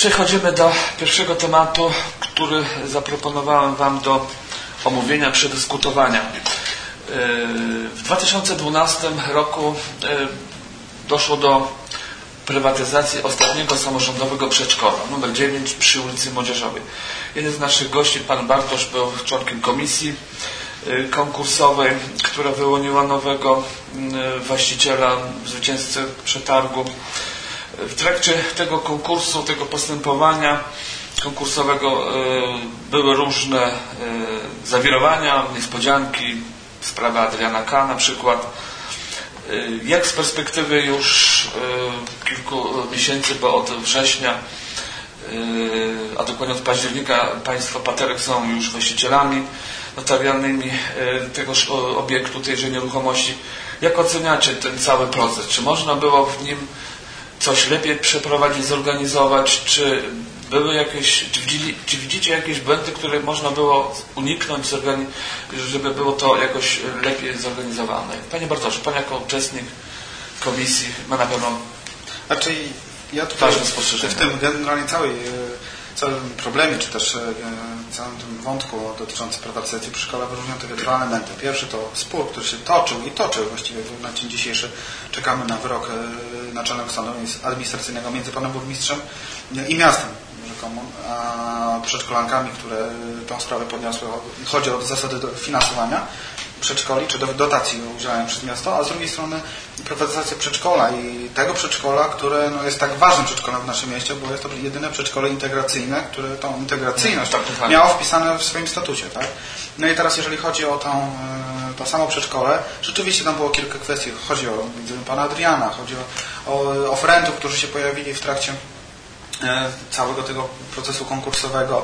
Przechodzimy do pierwszego tematu, który zaproponowałem Wam do omówienia, przedyskutowania. W 2012 roku doszło do prywatyzacji ostatniego samorządowego przedszkola numer 9 przy ulicy Młodzieżowej. Jeden z naszych gości, pan Bartosz, był członkiem komisji konkursowej, która wyłoniła nowego właściciela, zwycięzcę przetargu. W trakcie tego konkursu, tego postępowania konkursowego były różne zawirowania, niespodzianki, sprawa Adriana K. na przykład. Jak z perspektywy już kilku miesięcy, bo od września, a dokładnie od października, państwo Paterek są już właścicielami notarialnymi tegoż obiektu, tejże nieruchomości. Jak oceniacie ten cały proces? Czy można było w nim coś lepiej przeprowadzić, zorganizować? Czy były jakieś, czy widzicie jakieś błędy, które można było uniknąć, żeby było to jakoś lepiej zorganizowane? Panie Bartoszu, Pan jako uczestnik komisji ma na pewno ja tutaj ważne spostrzeżenia. W tym generalnie całym problemie, czy też całym tym wątku dotyczącym prywatyzacji przedszkola wyróżniam te dwa elementy. Pierwszy to spór, który się toczył i toczy właściwie na dzień dzisiejszy. Czekamy na wyrok Naczelnego Sądu Administracyjnego między panem burmistrzem i miastem rzekomo, a przedszkolankami, które tą sprawę podniosły. Chodzi o zasady finansowania przedszkoli, czy dotacji udzielają przez miasto, a z drugiej strony prywatyzacja przedszkola i tego przedszkola, które jest tak ważnym przedszkolem w naszym mieście, bo jest to jedyne przedszkole integracyjne, które tą integracyjność miało wpisane w swoim statucie. Tak? No i teraz jeżeli chodzi o to samo przedszkole, rzeczywiście tam było kilka kwestii. Chodzi o pana Adriana, chodzi o oferentów, którzy się pojawili w trakcie całego tego procesu konkursowego.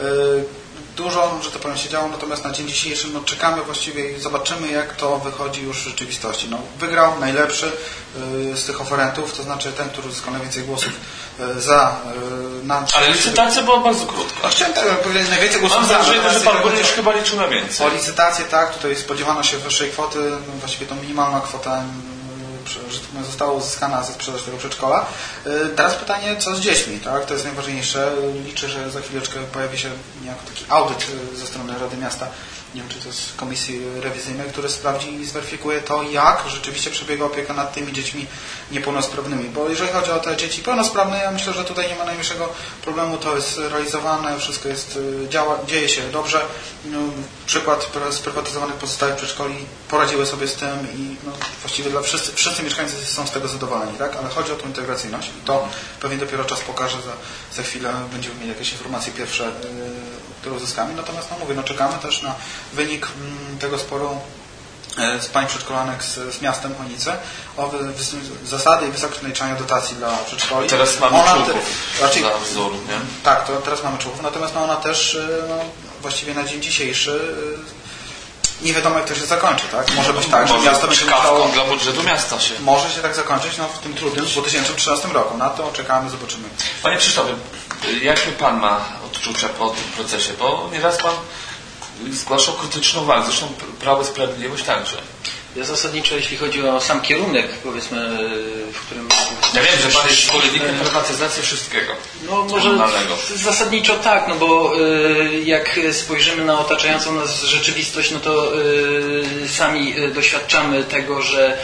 Dużo, że to powiem, się działo, natomiast na dzień dzisiejszy czekamy właściwie i zobaczymy, jak to wychodzi już w rzeczywistości. Wygrał najlepszy z tych oferentów, to znaczy ten, który uzyskał najwięcej głosów za... Ale licytacja była bardzo krótka. Chciałem powiedzieć, najwięcej głosów mam za. Mam wrażenie, że Pan Burmistrz chyba liczył na więcej. O licytację, tak, tutaj spodziewano się wyższej kwoty, właściwie to minimalna kwota została uzyskana ze sprzedaży tego przedszkola. Teraz pytanie, co z dziećmi, tak? To jest najważniejsze. Liczę, że za chwileczkę pojawi się niejako taki audyt ze strony Rady Miasta, nie wiem, czy to jest komisji rewizyjnej, który sprawdzi i zweryfikuje to, jak rzeczywiście przebiega opieka nad tymi dziećmi niepełnosprawnymi. Bo jeżeli chodzi o te dzieci pełnosprawne, ja myślę, że tutaj nie ma najmniejszego problemu, to jest realizowane, wszystko jest, dzieje się dobrze. Przykład sprywatyzowanych pozostałych przedszkoli poradziły sobie z tym i właściwie wszyscy mieszkańcy są z tego zadowoleni, tak? Ale chodzi o tą integracyjność i to pewnie dopiero czas pokaże, za chwilę będziemy mieli jakieś informacje pierwsze, które uzyskamy. Natomiast mówię, czekamy też na wynik tego sporu z pań przedszkolanek z miastem Chojnice o zasady i wysokość naliczania dotacji dla przedszkoli. Teraz mamy członków dla wzoru, nie? Tak, teraz mamy członków, natomiast ona też właściwie na dzień dzisiejszy nie wiadomo, jak to się zakończy, tak? Może być tak, że miasto będzie musiało... dla budżetu miasta się. Może się tak zakończyć w tym trudnym 2013 roku. Na to czekamy, zobaczymy. Panie Krzysztofie, jakie Pan ma odczucia po tym procesie? Bo nieraz Pan zgłaszał krytyczną uwagę, zresztą Prawo i Sprawiedliwość także. Ja zasadniczo, jeśli chodzi o sam kierunek, powiedzmy, w którym... Ja wiem, że Pan jest zwolennikiem prywatyzacji wszystkiego. Może zasadniczo tak, bo jak spojrzymy na otaczającą nas rzeczywistość, to sami doświadczamy tego, że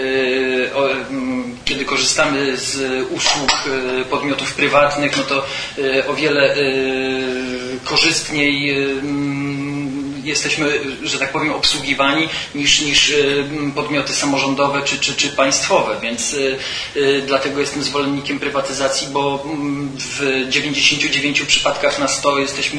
kiedy korzystamy z usług podmiotów prywatnych, to o wiele korzystniej jesteśmy, że tak powiem, obsługiwani niż podmioty samorządowe czy państwowe, więc dlatego jestem zwolennikiem prywatyzacji, bo w 99 przypadkach na 100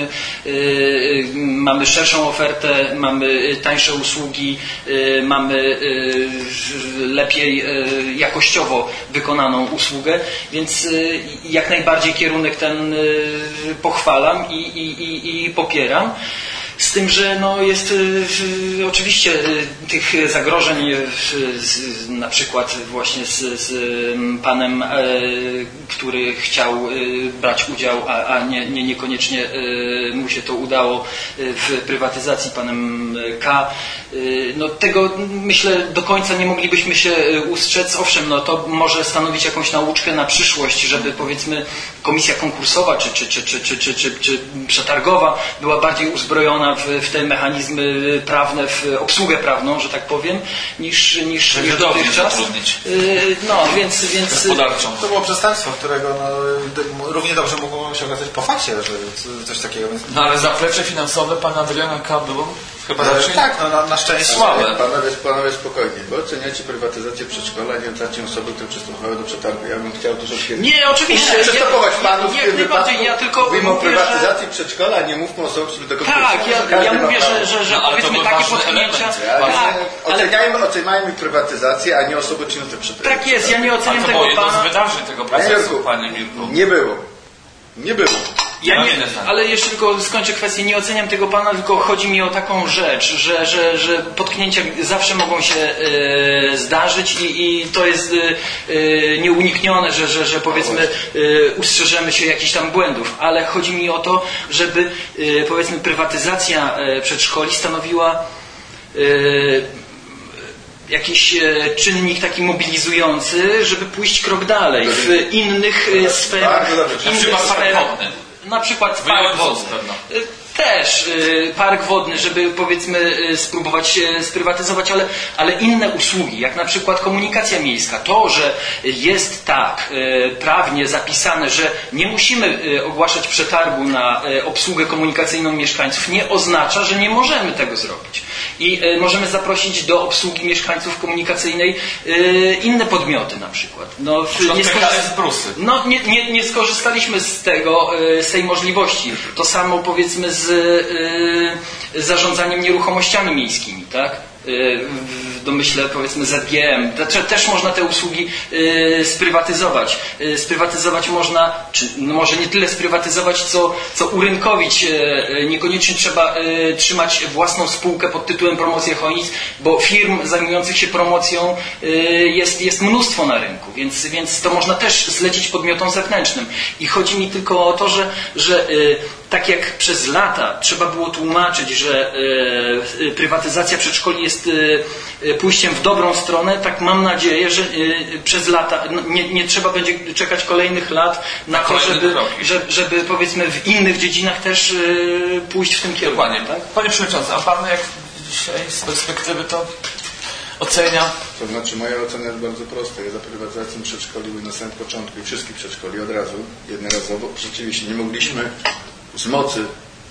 mamy szerszą ofertę, mamy tańsze usługi, mamy lepiej jakościowo wykonaną usługę, więc jak najbardziej kierunek ten pochwalam i popieram. Z tym, że no jest oczywiście tych zagrożeń na przykład właśnie z panem, który chciał brać udział, a niekoniecznie mu się to udało w prywatyzacji, panem K. No tego myślę do końca nie moglibyśmy się ustrzec. Owszem, no to może stanowić jakąś nauczkę na przyszłość, żeby powiedzmy komisja konkursowa czy przetargowa była bardziej uzbrojona w te mechanizmy prawne, w obsługę prawną, że tak powiem, niż dotychczas. No, więc to było przestępstwo, którego równie dobrze mogło się okazać po fakcie, że coś takiego. No ale zaplecze finansowe pana Adriana K. było chyba raczej tak, na szczęście słabe. Panowie spokojnie, bo oceniacie prywatyzację przedszkola, nie oceniacie osoby, które przystępowały do przetargu. Ja bym chciał dużo się... Nie, oczywiście. Przystępować panów w tym wypadku. Ja tylko mówimy o prywatyzacji przedszkola, a nie mówmy o osobach, które tego tak, ja mówię, że powiedzmy takie potknięcia... Oceniajmy prywatyzację, a nie osoby czyniące przetarg. Tak jest, ja nie oceniam tego pana... To było jedno z wydarzeń tego procesu, panie Mirku. Nie było. Ale jeszcze tylko skończę kwestię, nie oceniam tego pana, tylko chodzi mi o taką rzecz, że potknięcia zawsze mogą się zdarzyć i to jest nieuniknione, że powiedzmy ustrzeżemy się jakichś tam błędów, ale chodzi mi o to, żeby powiedzmy prywatyzacja przedszkoli stanowiła jakiś czynnik taki mobilizujący, żeby pójść krok dalej w innych sferach. Na przykład park wodny. Też park wodny, żeby powiedzmy spróbować sprywatyzować, ale inne usługi, jak na przykład komunikacja miejska. To, że jest tak prawnie zapisane, że nie musimy ogłaszać przetargu na obsługę komunikacyjną mieszkańców, nie oznacza, że nie możemy tego zrobić. I możemy zaprosić do obsługi mieszkańców komunikacyjnej inne podmioty na przykład. Nie skorzystaliśmy z tej możliwości. To samo powiedzmy z zarządzaniem nieruchomościami miejskimi, tak? W domyśle powiedzmy ZGM. Też można te usługi sprywatyzować. Sprywatyzować można, czy może nie tyle sprywatyzować, co urynkowić. Niekoniecznie trzeba trzymać własną spółkę pod tytułem Promocja Chojnic, bo firm zajmujących się promocją jest mnóstwo na rynku, więc to można też zlecić podmiotom zewnętrznym. I chodzi mi tylko o to, że tak jak przez lata trzeba było tłumaczyć, że prywatyzacja przedszkoli jest pójściem w dobrą stronę, tak mam nadzieję, że przez lata nie trzeba będzie czekać kolejnych lat na to, żeby powiedzmy w innych dziedzinach też pójść w tym kierunku. Dokładnie, tak? Panie Przewodniczący, a Pan jak dzisiaj z perspektywy to ocenia? To znaczy moja ocena jest bardzo prosta. Ja za prywatyzacją przedszkoli byłem na samym początku i wszystkich przedszkoli od razu, jednorazowo. Rzeczywiście nie mogliśmy z mocy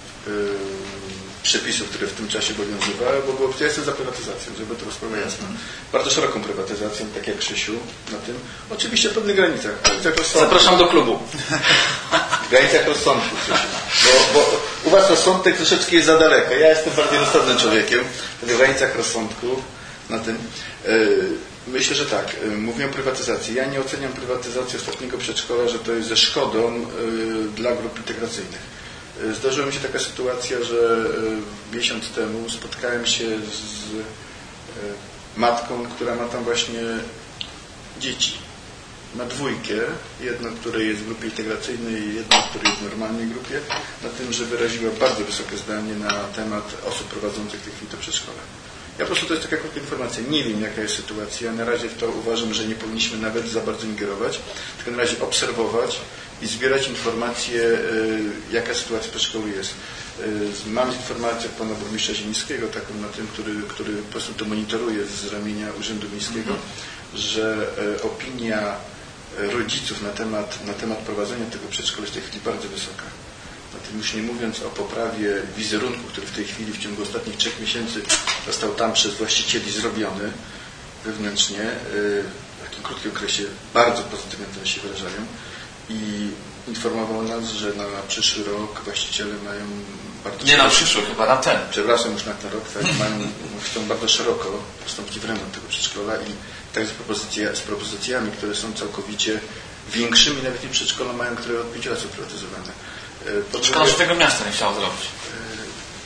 przepisów, które w tym czasie obowiązywały, bo ja jestem za prywatyzacją, żeby to sprawa jasna. Bardzo szeroką prywatyzacją, tak jak Krzysiu na tym. Oczywiście w pewnych granicach rozsądku. Zapraszam do klubu. W granicach rozsądku, Krzysiu. Bo u was rozsądek troszeczkę jest za daleko. Ja jestem bardziej rozsądnym człowiekiem. W granicach rozsądku na tym. Myślę, że tak. Mówię o prywatyzacji. Ja nie oceniam prywatyzacji ostatniego przedszkola, że to jest ze szkodą dla grup integracyjnych. Zdarzyła mi się taka sytuacja, że miesiąc temu spotkałem się z matką, która ma tam właśnie dzieci. Ma dwójkę, jedno, które jest w grupie integracyjnej i jedno, które jest w normalnej grupie, na tym, że wyraziła bardzo wysokie zdanie na temat osób prowadzących w tej chwili to przedszkole. Ja po prostu to jest taka krótka informacja. Nie wiem, jaka jest sytuacja. Na razie w to uważam, że nie powinniśmy nawet za bardzo ingerować, tylko na razie obserwować i zbierać informacje, jaka sytuacja w przedszkolu jest. Mam informację od pana burmistrza Ziemińskiego, taką na tym, który po prostu to monitoruje z ramienia Urzędu Miejskiego, że opinia rodziców na temat prowadzenia tego przedszkola jest w tej chwili bardzo wysoka. Na tym już nie mówiąc o poprawie wizerunku, który w tej chwili w ciągu ostatnich 3 miesięcy został tam przez właścicieli zrobiony wewnętrznie, w takim krótkim okresie bardzo pozytywnie to się wyrażają i informował nas, że na przyszły rok właściciele mają bardzo... Nie na przyszły, chyba na ten. Przepraszam, już na ten rok, tak, chcą bardzo szeroko postąpić w remont tego przedszkola i tak z propozycjami, które są całkowicie większymi, nawet i przedszkola mają, które od 5 lat są prywatyzowane. Szkoda, że tego miasta nie chciało zrobić.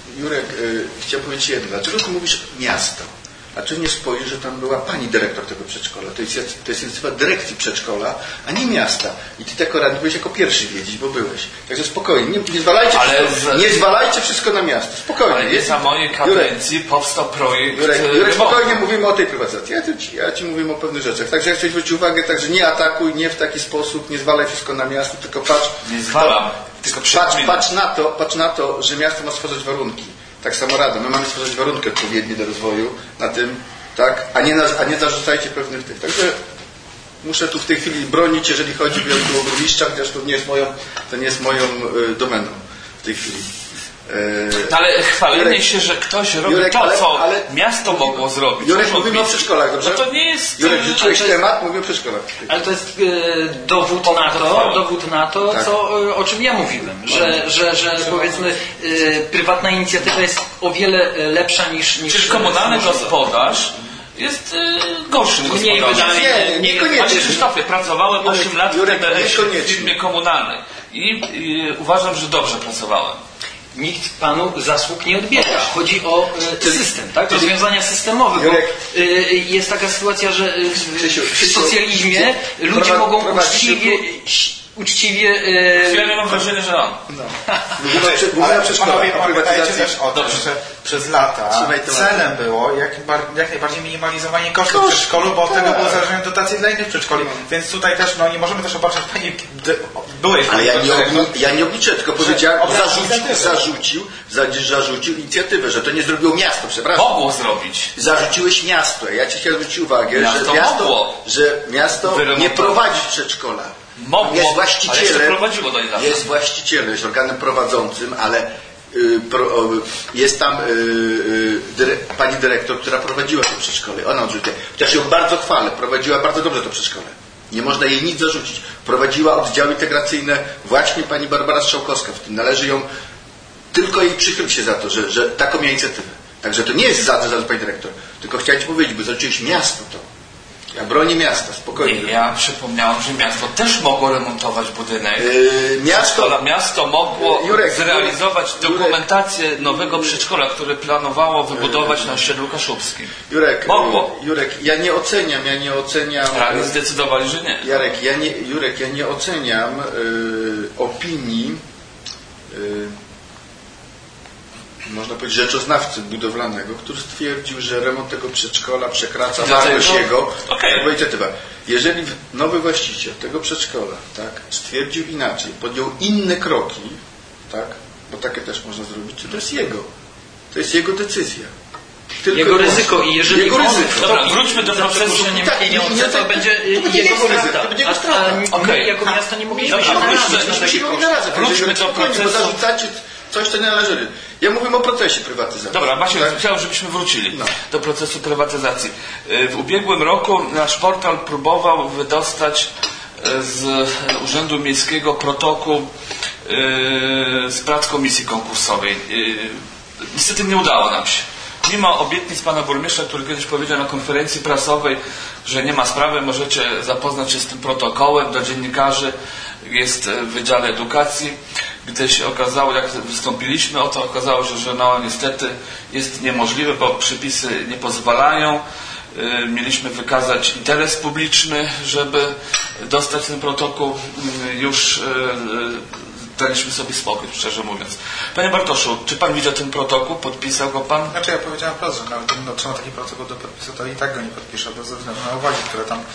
Jurek, chciałem powiedzieć jedno. Dlaczego ty mówisz miasto? Dlaczego nie spojrzysz, że tam była pani dyrektor tego przedszkola? To jest inicjatywa dyrekcji przedszkola, a nie miasta. I ty jako radny byłeś jako pierwszy wiedzieć, bo byłeś. Także spokojnie, nie zwalajcie wszystko na miasto. Spokojnie. Ale nie za mojej kadencji powstał projekt... Jurek, spokojnie mówimy o tej prywatyzacji. Ja ci mówimy o pewnych rzeczach. Także ja chcę zwrócić uwagę, także nie atakuj, nie w taki sposób, nie zwalaj wszystko na miasto, tylko patrz... Nie zwalam, tylko patrz na to, że miasto ma stworzyć warunki. Tak samo Rada. My mamy stworzyć warunki odpowiednie do rozwoju na tym, tak? A nie zarzucajcie pewnych tych. Także muszę tu w tej chwili bronić, jeżeli chodzi o burmistrza, chociaż to nie jest moją domeną w tej chwili. Ale chwalenie się, że ktoś robi co miasto mogło zrobić. Jurek, mówimy o przedszkolach, dobrze? No to nie jest... Jurek, rzuciłeś temat, mówię o przedszkolach. Ale to jest dowód na to, tak. O czym ja mówiłem, że powiedzmy prywatna inicjatywa jest o wiele lepsza niż Przecież komunalny gospodarz jest gorszym gospodarzem. Niekoniecznie. Ale Krzysztofie, pracowałem 8 lat w firmie komunalnej i uważam, że dobrze pracowałem. Nikt panu zasług nie odbiera. Chodzi o system, tak? Rozwiązania systemowe. Bo jest taka sytuacja, że w socjalizmie ludzie mogą uczciwie... Ja nie mam wrażenia, że on. Ale panowie pamiętajcie też o tym, że przez lata celem było jak najbardziej minimalizowanie kosztów w przedszkolu, bo od tego było zależne dotacje dla innych przedszkoli. Więc tutaj też nie możemy też obarczać pani byłej. Ale ja nie obliczę, tylko powiedziałem, zarzucił inicjatywę, że to nie zrobiło miasto, przepraszam. Mogło zrobić. Zarzuciłeś miasto. Ja ci chciałem zwrócić uwagę, że miasto nie prowadzi przedszkola. Jest właścicielem, jest organem prowadzącym, ale jest tam pani dyrektor, która prowadziła to przedszkole. Ona odrzuciła. Chociaż ją bardzo chwalę, prowadziła bardzo dobrze to przedszkole. Nie można jej nic zarzucić. Prowadziła oddziały integracyjne właśnie pani Barbara Strzałkowska. W tym należy ją, tylko jej przychyl się za to, że taką miała inicjatywę. Także to nie jest za pani dyrektor. Tylko chciałem ci powiedzieć, bo zarzuciłeś miasto to. Ja bronię miasta, spokojnie. Ja przypomniałem, że miasto też mogło remontować budynek. Miasto mogło zrealizować dokumentację nowego przedszkola, które planowało wybudować na osiedlu kaszubskim. Mogło. Jurek, ja nie oceniam. Ale zdecydowali, że nie. Ja nie oceniam opinii można powiedzieć rzeczoznawcy budowlanego, który stwierdził, że remont tego przedszkola przekracza wartość jego. Jeżeli nowy właściciel tego przedszkola stwierdził inaczej, podjął inne kroki, bo takie też można zrobić, to jest jego decyzja. Jego ryzyko i jeżeli Dobra, wróćmy do procesu. Pieniądze, to będzie jego strata. My jako miasto nie mogliśmy się wróćmy do procesu. Zarzucacie coś, co nie należy. Ja mówię o procesie prywatyzacji. Dobra, Maciek, chciałem, żebyśmy wrócili do procesu prywatyzacji. W ubiegłym roku nasz portal próbował wydostać z Urzędu Miejskiego protokół z prac komisji konkursowej. Niestety nie udało nam się. Mimo obietnic pana burmistrza, który kiedyś powiedział na konferencji prasowej, że nie ma sprawy, możecie zapoznać się z tym protokołem, do dziennikarzy jest w Wydziale Edukacji. Gdy się okazało, jak wystąpiliśmy o to, okazało się, że niestety jest niemożliwe, bo przepisy nie pozwalają. Mieliśmy wykazać interes publiczny, żeby dostać ten protokół. Już daliśmy sobie spokój, szczerze mówiąc. Panie Bartoszu, czy pan widział ten protokół? Podpisał go pan? Znaczy ja powiedziałem wprost, że nawet gdybym otrzymał taki protokół do podpisu, to i tak go nie podpiszę, bez względu na uwagi, które tam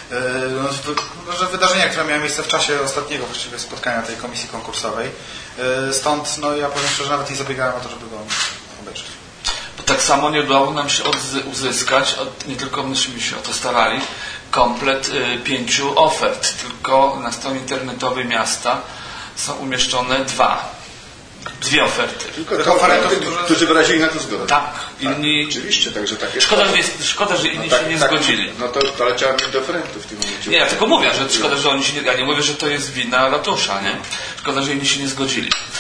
że wydarzenia, które miały miejsce w czasie ostatniego właściwie spotkania tej komisji konkursowej. Stąd ja powiem szczerze, nawet nie zabiegałem o to, żeby go obejrzeć. Bo tak samo nie udało nam się uzyskać, nie tylko myśmy się o to starali, komplet 5 ofert, tylko na stronie internetowej miasta są umieszczone 2 oferty. Tylko którzy wyrazili na to zgodę. Tak. Inni... Oczywiście, także tak jest. Szkoda, że inni się nie zgodzili. No to ale trzeba mieć do oferentów w tym momencie. Nie, ja tylko mówię, że szkoda, że oni się nie... Ja nie mówię, że to jest wina ratusza, nie? Szkoda, że inni się nie zgodzili.